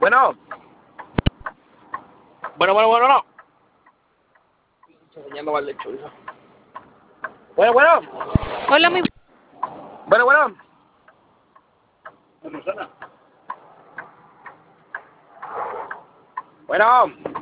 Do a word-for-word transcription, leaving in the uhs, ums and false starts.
Bueno, bueno, bueno, bueno, no. Enseñando mal de chorizo. Bueno, bueno. Hola, muy Bueno, bueno. Bueno.